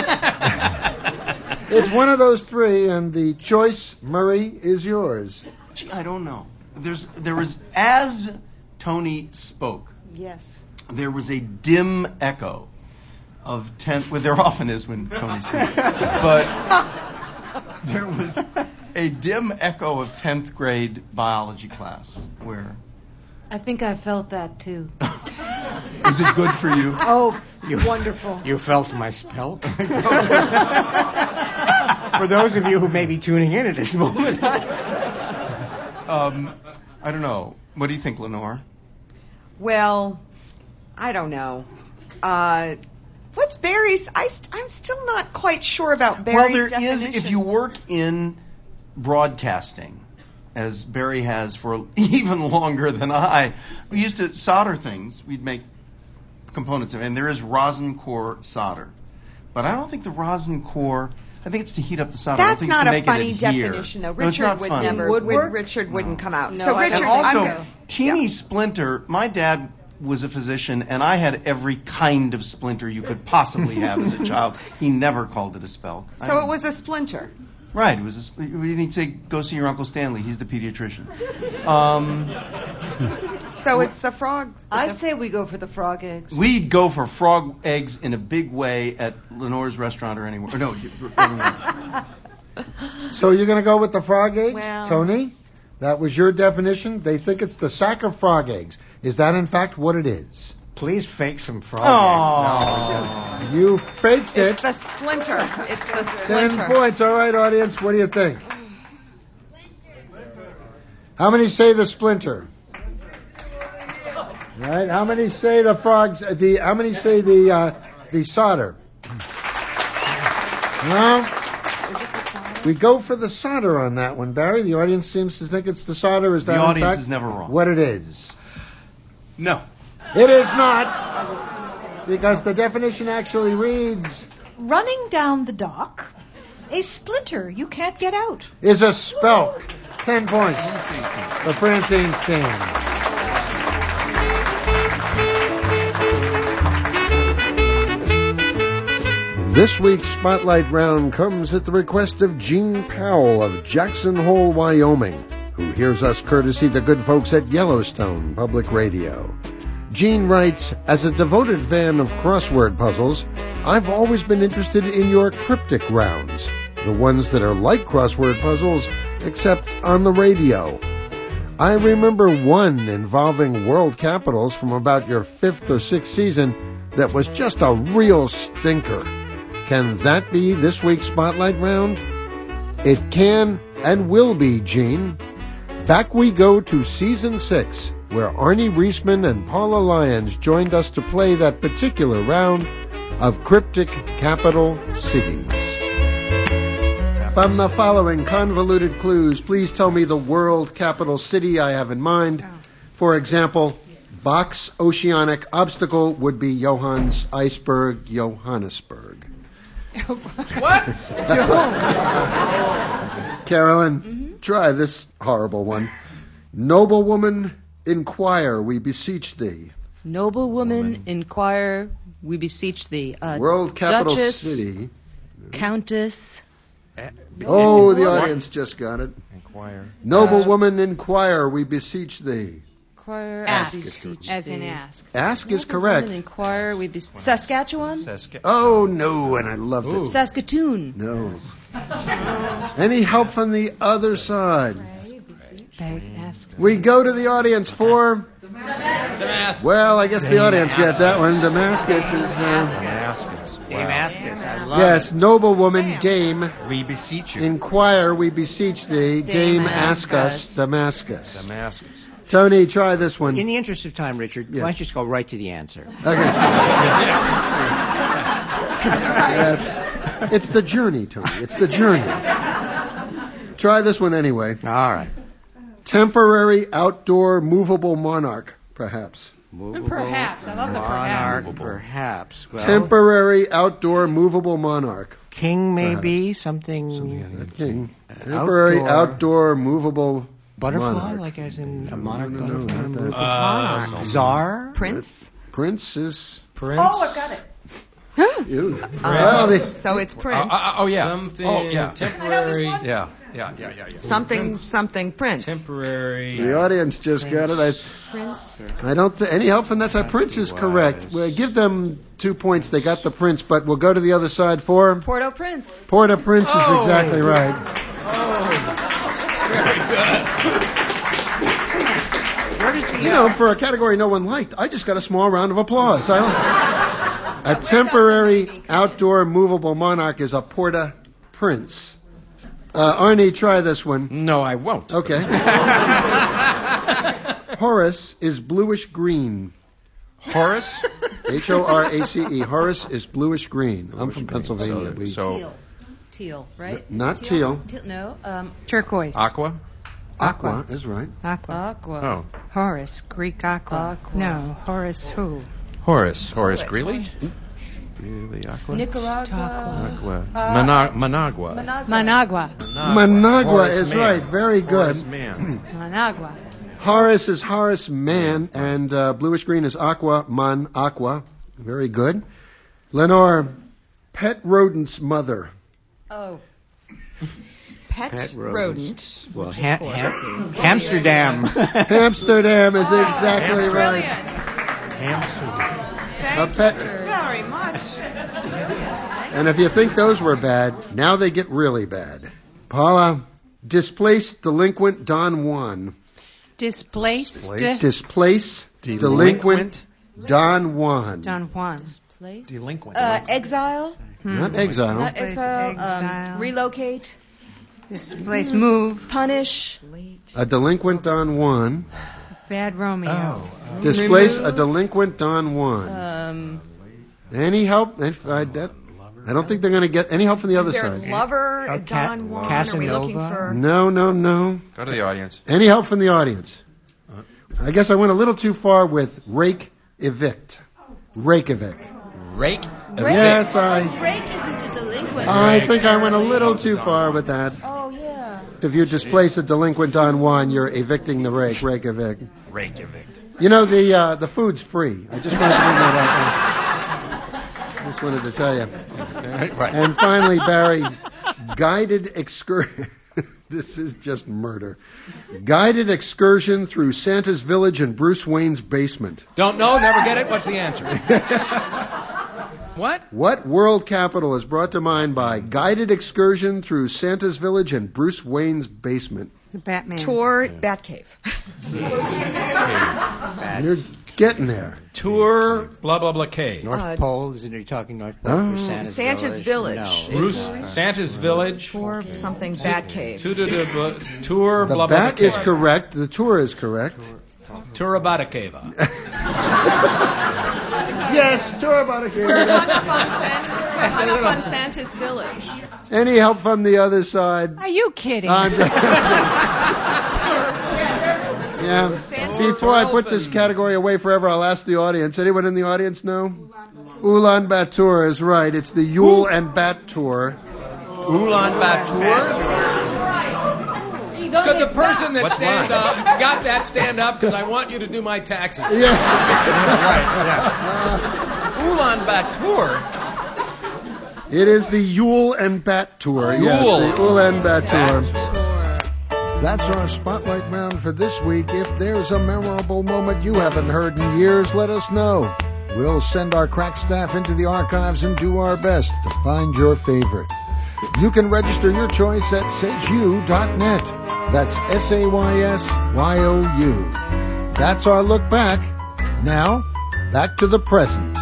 It's one of those three, and the choice, Murray, is yours. Gee, I don't know. There was, as Tony spoke, yes, there was a dim echo of 10th, well, there often is when Tony speaks, but there was a dim echo of 10th grade biology class where... I think I felt that too. Is it good for you? Oh, wonderful. You felt my spelk? For those of you who may be tuning in at this moment. I don't know. What do you think, Lenore? Well, I don't know. What's Barry's? I'm still not quite sure about Barry's definition. Well, there is, if you work in broadcasting, as Barry has for even longer than I. We used to solder things. We'd make components of it, and there is rosin core solder. But I don't think the rosin core, I think it's to heat up the solder. That's not a funny adhere. definition, though. No, Richard would never. Richard wouldn't come out. No, so Richard, and also, teeny splinter, my dad was a physician, and I had every kind of splinter you could possibly have as a child. He never called it a spelk. So it was a splinter. Right. It was. We need to say, go see your Uncle Stanley. He's the pediatrician. So it's the frog. I say we go for the frog eggs. We'd go for frog eggs in a big way at Lenore's restaurant or anywhere. No. So you're going to go with the frog eggs, well, Tony? That was your definition. They think it's the sack of frog eggs. Is that in fact what it is? Please fake some frog eggs. No. You faked it. It's the splinter. It's the 10 splinter. points. All right, audience, what do you think? How many say the splinter? All right. How many say the frogs? How many say the solder? No. We go for the solder on that one, Barry. The audience seems to think it's the solder. Is that the in audience fact is never wrong? What it is? No. It is not, because the definition actually reads: running down the dock, a splinter you can't get out. Is a spelk. 10 points for Francine's team. This week's Spotlight Round comes at the request of Gene Powell of Jackson Hole, Wyoming, who hears us courtesy the good folks at Yellowstone Public Radio. Gene writes, as a devoted fan of crossword puzzles, I've always been interested in your cryptic rounds, the ones that are like crossword puzzles, except on the radio. I remember one involving world capitals from about your 5th or 6th season that was just a real stinker. Can that be this week's Spotlight Round? It can and will be, Gene. Back we go to Season 6, where Arnie Reisman and Paula Lyons joined us to play that particular round of cryptic capital cities. From the following convoluted clues, please tell me the world capital city I have in mind. For example, Bach's oceanic obstacle would be Johannes Iceberg, Johannesburg. What? Carolyn, try this horrible one. Noblewoman, inquire, we beseech thee. Noble woman, inquire, we beseech thee. World capital Duchess, city. Countess. Oh, the audience just got it. Inquire. Noblewoman, inquire, we beseech thee. Inquire, Ask, beseech as thee. in ask. Ask is correct. Woman, inquire, we beseech. Saskatchewan? Oh, no, and I loved it. Saskatoon. No. Any help from the other side? Ask. We go to the audience for... Damascus. Well, I guess the audience got that one. Damascus is... Damascus. Damascus, I love Yes, it. noblewoman, dame. We beseech you. Inquire, we beseech thee. Dame, ask us. Damascus. Damascus. Tony, try this one. In the interest of time, Richard, why don't you just go right to the answer? Okay. Yes. It's the journey, Tony. It's the journey. Try this one anyway. All right. Temporary outdoor movable monarch, perhaps. Perhaps. I love the perhaps. Perhaps. Well, Temporary outdoor movable monarch. king, maybe? Something Not king. Temporary outdoor movable butterfly, monarch. like as in a monarch. No, butterfly? not that. Monarch. Czar? Prince? Prince is... Prince? Oh, I've got it. You. So it's Prince. Oh, yeah. Something temporary. Yeah. Something Prince. Temporary. The audience just got it. Prince. I don't think any help from that side. Prince is correct. We'll give them 2 points. They got the Prince, but we'll go to the other side for... Port-au-Prince. Port-au-Prince is exactly right. Very good. You know, for a category no one liked, I just got a small round of applause. A temporary outdoor movable monarch is a Port-au-Prince. Arnie, try this one. No, I won't. Okay. Horace is bluish green. Horace? Horace. Horace is bluish green. I'm from Pennsylvania. Teal, right? Not teal. No. Turquoise. Aqua? Aqua is right. Aqua. Oh. Horace. Greek aqua. No. Horace who? Horace Greeley? Greeley Aqua? Nicaragua. Aqua. Managua. Managua. Managua is right. Very good. Horace Man. Managua. Horace is Horace Man, and bluish green is Aqua, Man, Aqua. Very good. Lenore, pet rodent's mother. Oh. Pet rodent. Well, Amsterdam. Amsterdam is exactly right. Thanks very much. And if you think those were bad, now they get really bad. Paula, displaced delinquent Don Juan. Displaced. Displace delinquent Don Juan. Don Juan. Displace? Delinquent. Exile? Not exile. Not exile. Relocate? Displace. Move. Punish? A delinquent Don Juan. Bad Romeo. Displace a delinquent Don Juan. Any help? I don't think they're going to get any help from the other side. Is there a lover, Don Juan? Casanova? Are we looking for... No. Go to the audience. Any help from the audience? I guess I went a little too far with rake, evict. Rake, evict. Rake? Yes, Rake isn't a delinquent. I think I went a little too far with that. Oh, yeah. If you displace a delinquent Don Juan, you're evicting the rake. Rake, evict. Rake, evict. You know, the food's free. I just wanted to bring that up. Just wanted to tell you. Right. And finally, Barry, guided excursion. This is just murder. Guided excursion through Santa's village and Bruce Wayne's basement. Don't know, never get it. What's the answer? What? What world capital is brought to mind by guided excursion through Santa's village and Bruce Wayne's basement? The Batman. Tour Batcave. You're getting there. Tour blah blah blah cave. North Pole? Isn't he talking North Pole? Santa's Village. No. Bruce, Santa's village. Tour something Batcave. Tour The blah blah bat blah is correct. The tour is correct. Tour Abatakeva. Yes, tour Abatakeva. Hung up on Santa's Village. Any help from the other side? Are you kidding? Yeah. Before I put this category away forever, I'll ask the audience. Anyone in the audience know? Ulaanbaatar is right. It's the Yule and Bat Tour. Ulaanbaatar? Could the person that got that stand up? Because I want you to do my taxes. Yeah. Ulaanbaatar? It is the Yule and Bat Tour. Yes, the Ulaanbaatar. That's our spotlight round for this week. If there's a memorable moment you haven't heard in years, let us know. We'll send our crack staff into the archives and do our best to find your favorite. You can register your choice at saysyou.net. That's SAYSYOU. That's our look back. Now, back to the present.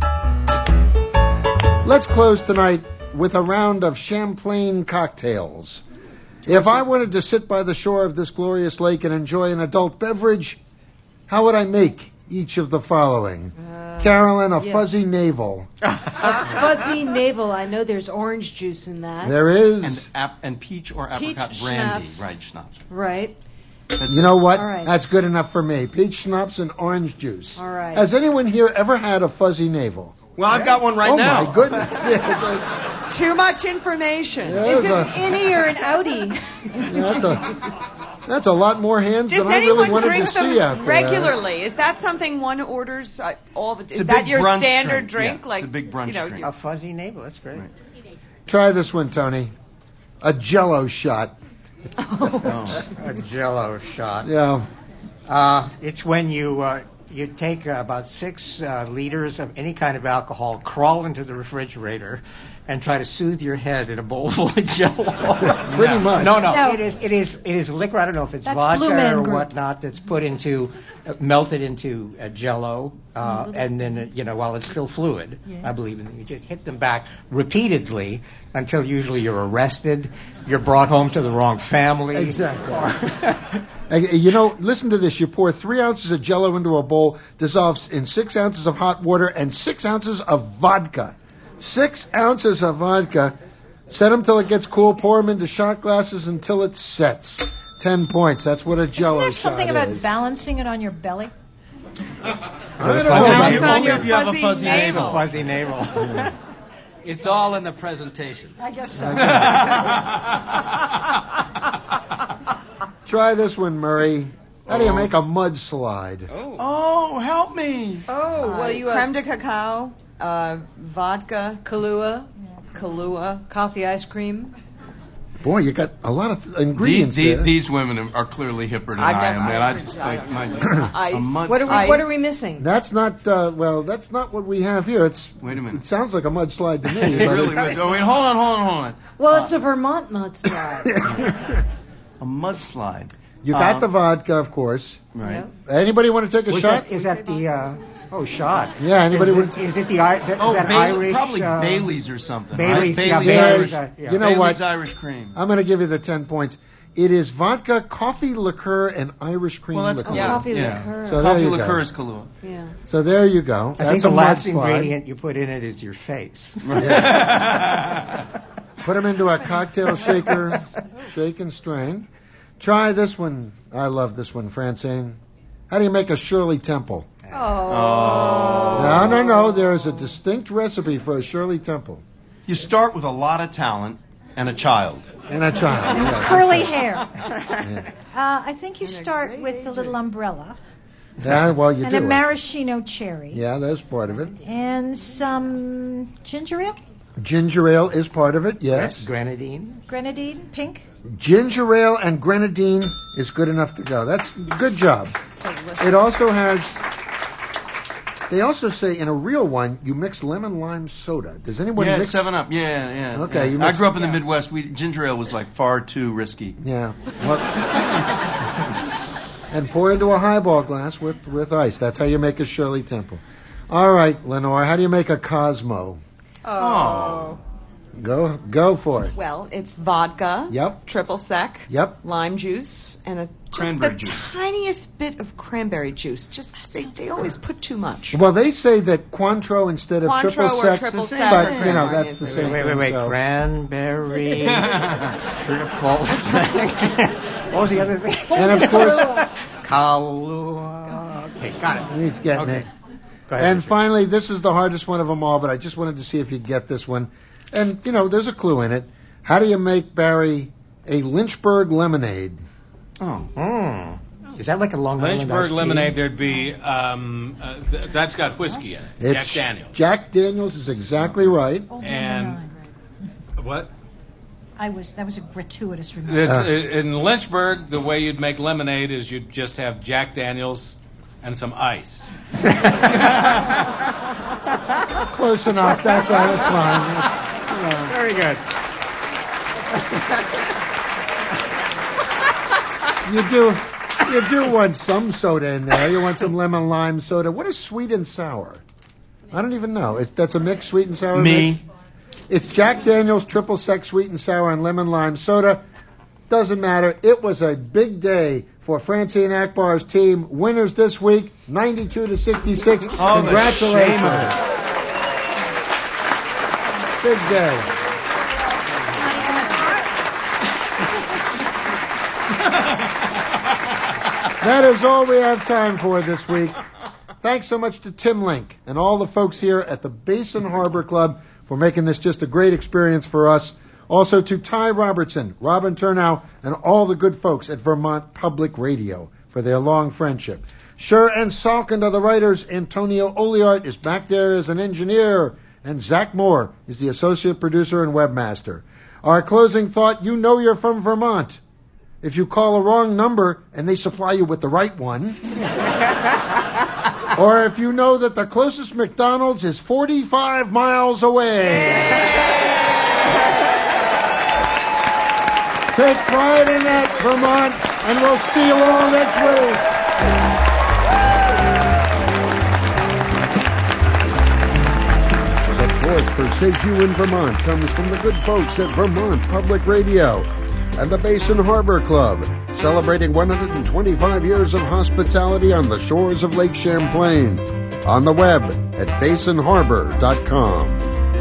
Let's close tonight with a round of Champlain cocktails. If I wanted to sit by the shore of this glorious lake and enjoy an adult beverage, how would I make each of the following? Carolyn, a fuzzy navel. A fuzzy navel. I know there's orange juice in that. There is. And peach or apricot brandy. Schnapps. Right, schnapps. Right. You know what? All right. That's good enough for me. Peach schnapps and orange juice. All right. Has anyone here ever had a fuzzy navel? Well, I've got one right now. Oh, my goodness. Too much information. Is it an innie or an outie? That's a lot more hands Does than I really anyone wanted drink to see out them there. regularly? Is that something one orders all the? It's Is a that big your brunch standard drink. drink? Yeah, it's a big brunch drink. A fuzzy navel. That's great. Right. Try this one, Tony. A Jell-O shot. A Jell-O shot. Yeah. It's when you take about 6 liters of any kind of alcohol, crawl into the refrigerator, and try to soothe your head in a bowl full of Jell-O. Pretty much. No. It is liquor. I don't know if it's vodka or whatnot that's put into, melted into Jell-O, and then while it's still fluid, I believe, and then you just hit them back repeatedly until usually you're arrested, you're brought home to the wrong family. Exactly. Listen to this. You pour 3 ounces of Jell-O into a bowl, dissolves in 6 ounces of hot water and 6 ounces of vodka. 6 ounces of vodka. Set them till it gets cool. Pour them into shot glasses until it sets. 10 points. That's what a Jell-O shot is. Isn't there something about balancing it on your belly? Only if you have a fuzzy navel. Fuzzy navel. It's all in the presentation. I guess so. Try this one, Murray. How do you make a mudslide? Oh, help me. Oh, well, you have creme de cacao, vodka, Kahlua, coffee ice cream. Boy, you got a lot of ingredients there. These women are clearly hipper than I am, man. I just like What are we missing? That's not that's not what we have here. Wait a minute. It sounds like a mudslide to me. It really was. Oh, wait, hold on. Well, it's a Vermont mudslide. A mudslide. You got the vodka, of course. Right. Anybody want to take a shot? Is that the Oh, shot. Yeah, anybody is it the Irish? Probably Bailey's or something. Bailey's, right? yeah, Bailey's Bailey's, You know Bailey's what? Irish cream. I'm going to give you the 10 points. It is vodka, coffee liqueur, and Irish cream liqueur. Coffee liqueur. So coffee there you liqueur go. is Kahlua. Yeah. So there you go. I That's think the a last mudslide. ingredient you put in it is your face. Put them into a cocktail shaker, shake and strain. Try this one. I love this one, Francine. How do you make a Shirley Temple? No. There is a distinct recipe for a Shirley Temple. You start with a lot of talent and a child. Yes. Curly hair. I think you start with the little umbrella. Yeah, well, you and do. And a maraschino cherry. Yeah, that's part of it. And some ginger ale. Ginger ale is part of it, yes. Grenadine, pink. Ginger ale and grenadine is good enough to go. That's good job. It also has... They also say in a real one, you mix lemon lime soda. Does anyone mix 7-Up. Yeah. Okay, yeah. I grew up in the Midwest. Ginger ale was like far too risky. Yeah. Well, and pour into a highball glass with ice. That's how you make a Shirley Temple. All right, Lenore, how do you make a Cosmo? Oh. Go for it. Well, it's vodka. Yep. Triple sec. Yep. Lime juice and cranberry juice. Tiniest bit of cranberry juice. Just they always put too much. Well, they say that Cointreau instead of triple sec, but that's the same thing. Wait. So. Cranberry, triple sec. What was the other thing? And of course, Kahlua. Okay, got it. He's getting it. Go ahead, And finally, this is the hardest one of them all, but I just wanted to see if you'd get this one. And, there's a clue in it. How do you make, Barry, a Lynchburg lemonade? Oh. Is that like a Long Island Lynchburg iced tea? lemonade, there'd be, that's got whiskey in it. Jack Daniels. Jack Daniels is exactly right. And, what? That was a gratuitous remark. In Lynchburg, the way you'd make lemonade is you'd just have Jack Daniels and some ice. Close enough. That's fine. Very good. You do want some soda in there. You want some lemon lime soda. What is sweet and sour? I don't even know. That's a mix, sweet and sour mix? It's Jack Daniels, triple sec, sweet and sour, and lemon lime soda. Doesn't matter. It was a big day for Francine Akbar's team. Winners this week, 92-66. Oh, congratulations. Big day. That is all we have time for this week. Thanks so much to Tim Link and all the folks here at the Basin Harbor Club for making this just a great experience for us. Also to Ty Robertson, Robin Turnow, and all the good folks at Vermont Public Radio for their long friendship. Sher and Salkind are the writers. Antonio Oliart is back there as an engineer. And Zach Moore is the associate producer and webmaster. Our closing thought, you know you're from Vermont if you call a wrong number and they supply you with the right one. Or if you know that the closest McDonald's is 45 miles away. Take pride in that, Vermont, and we'll see you all next week. Support for Says You in Vermont comes from the good folks at Vermont Public Radio and the Basin Harbor Club, celebrating 125 years of hospitality on the shores of Lake Champlain. On the web at basinharbor.com.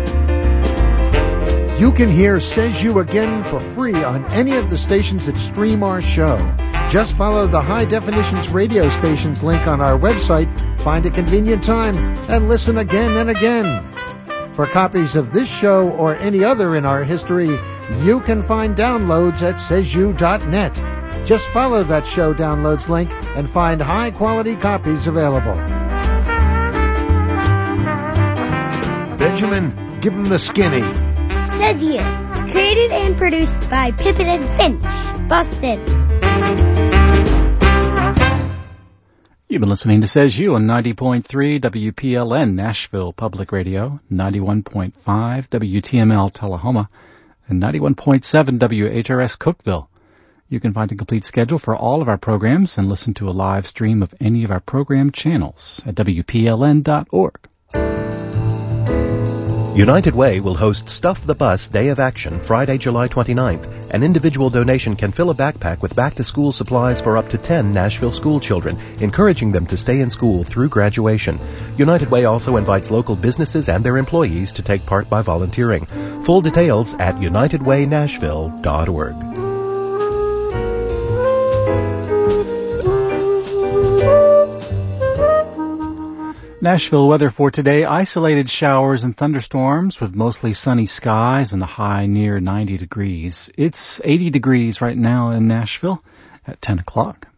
You can hear Says You Again for free on any of the stations that stream our show. Just follow the High Definitions radio stations link on our website, find a convenient time, and listen again and again. For copies of this show or any other in our history, you can find downloads at saisyou.net. Just follow that show downloads link and find high-quality copies available. Benjamin, give him the skinny. Says You, created and produced by Pippin and Finch, Boston. You've been listening to Says You on 90.3 WPLN Nashville Public Radio, 91.5 WTML Tullahoma, and 91.7 WHRS Cookeville. You can find a complete schedule for all of our programs and listen to a live stream of any of our program channels at WPLN.org. United Way will host Stuff the Bus Day of Action Friday, July 29th. An individual donation can fill a backpack with back-to-school supplies for up to 10 Nashville school children, encouraging them to stay in school through graduation. United Way also invites local businesses and their employees to take part by volunteering. Full details at unitedwaynashville.org. Nashville weather for today, isolated showers and thunderstorms with mostly sunny skies and the high near 90 degrees. It's 80 degrees right now in Nashville at 10 o'clock.